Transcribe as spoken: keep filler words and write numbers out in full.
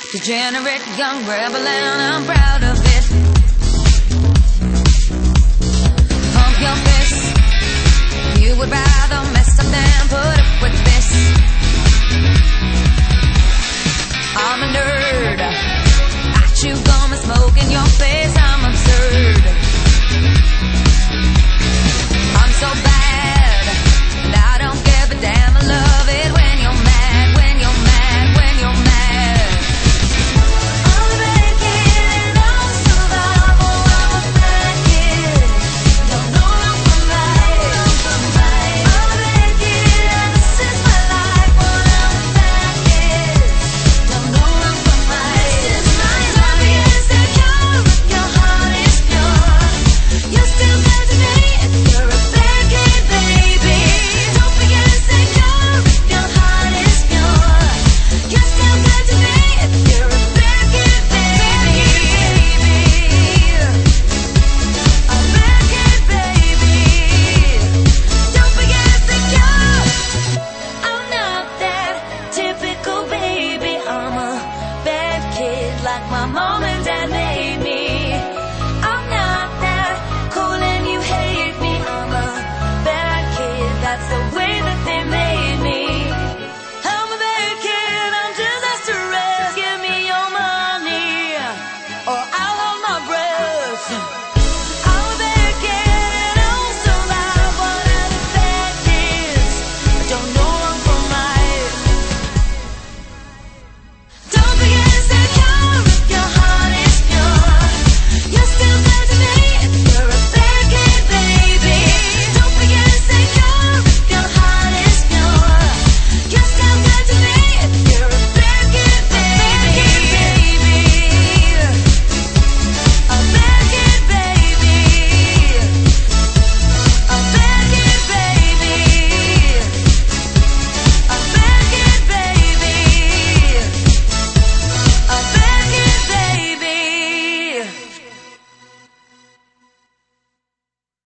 Degenerate young rebel and I'm proud of it. Pump your fist. You would rather mess up than put up with this. I'm a nerd. I chew gum and smoke in your face. I'm absurd. I'm so bad, and I don't give a damn. I love it when you're mad, when you're mad, when you're mad. I'm a bad kid and I'll survive. Oh, I'm a bad kid. Don't know wrong from right. I'm a bad kid and this is my life. Well, I'm a bad kid. Don't know wrong from right. This is my life. Don't be insecure if your heart is pure. You're still bad to me if you're a bad kid, baby. Don't be insecure if your heart is pure. You're still good to me if you're a bad kid, baby. A bad kid, baby. Don't be insecure. I'm not that typical baby. I'm a bad kid like my mom and